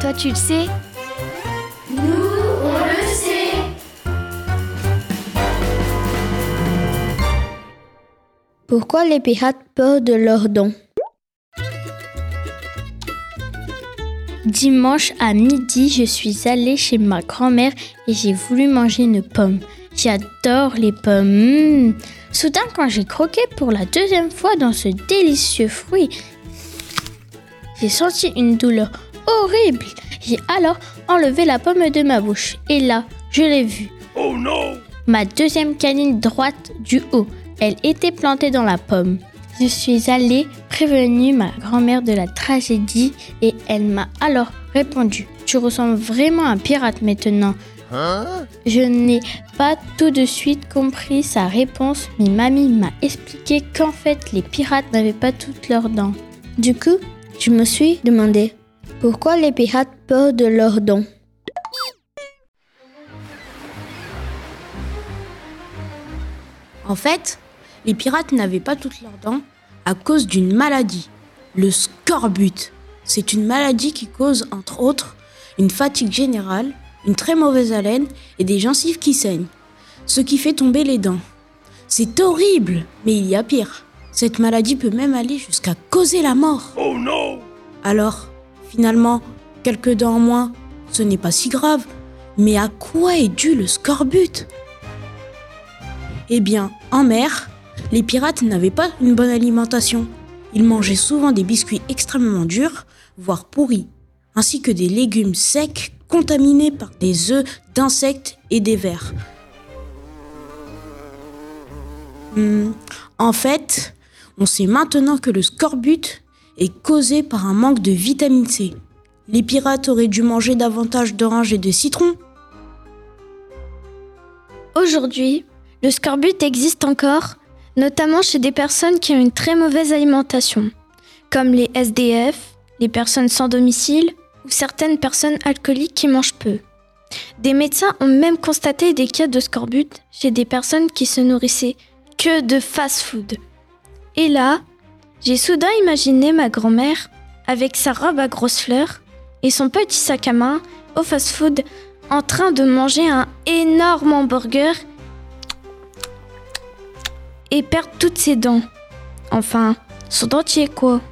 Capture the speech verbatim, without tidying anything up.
Toi, tu le sais ? Nous, on le sait. Pourquoi les pirates perdent leurs dents ? Dimanche à midi, je suis allée chez ma grand-mère et j'ai voulu manger une pomme. J'adore les pommes. Mmh. Soudain, quand j'ai croqué pour la deuxième fois dans ce délicieux fruit, j'ai senti une douleur horrible. J'ai alors enlevé la pomme de ma bouche et là, je l'ai vue. Oh non! Ma deuxième canine droite du haut, elle était plantée dans la pomme. Je suis allée prévenir ma grand-mère de la tragédie et elle m'a alors répondu « Tu ressembles vraiment à un pirate maintenant ». Hein? Je n'ai pas tout de suite compris sa réponse, mais mamie m'a expliqué qu'en fait les pirates n'avaient pas toutes leurs dents. Du coup, je me suis demandé pourquoi les pirates perdent leurs dents. En fait, les pirates n'avaient pas toutes leurs dents à cause d'une maladie, le scorbut. C'est une maladie qui cause, entre autres, une fatigue générale, une très mauvaise haleine et des gencives qui saignent, ce qui fait tomber les dents. C'est horrible, mais il y a pire. Cette maladie peut même aller jusqu'à causer la mort. Oh non! Alors, finalement, quelques dents en moins, ce n'est pas si grave. Mais à quoi est dû le scorbut ? Eh bien, en mer, les pirates n'avaient pas une bonne alimentation. Ils mangeaient souvent des biscuits extrêmement durs, voire pourris, ainsi que des légumes secs contaminés par des œufs d'insectes et des vers. Hum, en fait, on sait maintenant que le scorbut est causé par un manque de vitamine C. Les pirates auraient dû manger davantage d'oranges et de citrons. Aujourd'hui, le scorbut existe encore, notamment chez des personnes qui ont une très mauvaise alimentation, comme les S D F, les personnes sans domicile ou certaines personnes alcooliques qui mangent peu. Des médecins ont même constaté des cas de scorbut chez des personnes qui se nourrissaient que de fast-food. Et là, j'ai soudain imaginé ma grand-mère avec sa robe à grosses fleurs et son petit sac à main au fast-food en train de manger un énorme hamburger et perdre toutes ses dents. Enfin, son dentier quoi.